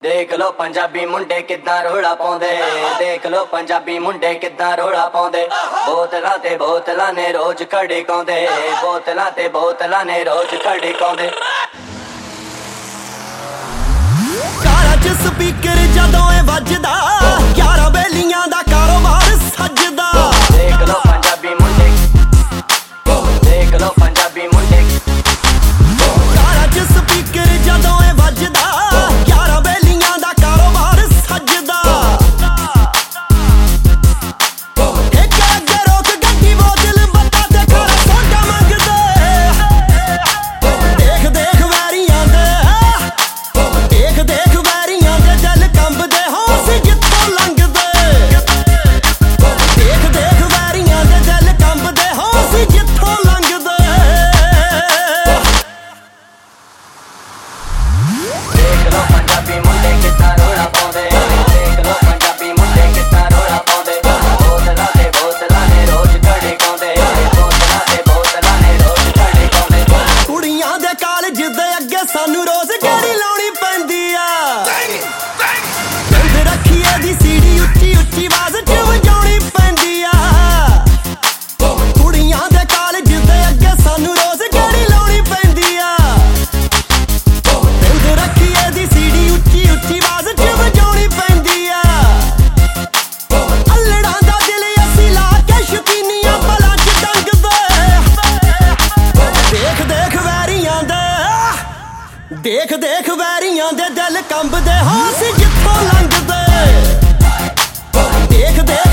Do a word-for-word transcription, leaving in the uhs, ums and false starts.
देख लो पंजाबी मुंडे किद्दां रोड़ा पाउंदे, देख लो पंजाबी मुंडे किद्दां रोड़ा पाउंदे। बोतलां ते बोतलां ने रोज खड़काउंदे, बोतलां ते बोतलां ने रोज खड़काउंदे। कारा च स्पीकर जदों ए वजदा, यारा बेलियां दा कारोबार सजदा। देख लो पंजाबी मुंडे, देख लो पंजाबी मुंडे। कारा च स्पीकर जदों ए वजदा, यारा बेलियां दा कारोबार सजदा। एक अगे रोक गड्डी बोतल बत्ता ते खारा सोडा मंगदे। देख देख वैरियां दे, देख देख वैरियां दे दिल कंबदे होश जित्थों लंघदे। देख देख वैरियां दे दिल कंबदे होश जित्थों लंघदे। देख लो पंजाबी मुंडे किद्दां रोड़ा पाउंदे, देख लो पंजाबी मुंडे किद्दां रोड़ा पाउंदे। बोतलां ते बोतलां ने रोज खड़काउंदे, बोतलां ते बोतलां ने रोज खड़काउंदे। कुड़ियां दे कालज दे अगे सानू रोज गेड़ी लाउणी पैंदी आ। बंद रखिए दी सीढ़ी उच्ची उच्ची आवाज च वजाउणी पैंदी आ। कुड़ियां दे कालज दे अगे सानू रोज गेड़ी लाउणी पैंदी आ। बंद रखिए दी सीढ़ी उच्ची उच्ची आवाज च वजाउणी पैंदी आ। अल्लड़ां दा दिल असी ला के शकीनियां भला च डंगदे। देख देख वैरियां दे, देख देख वैरियां दे दिल कंबदे होश जित्थों लंघदे। देख देख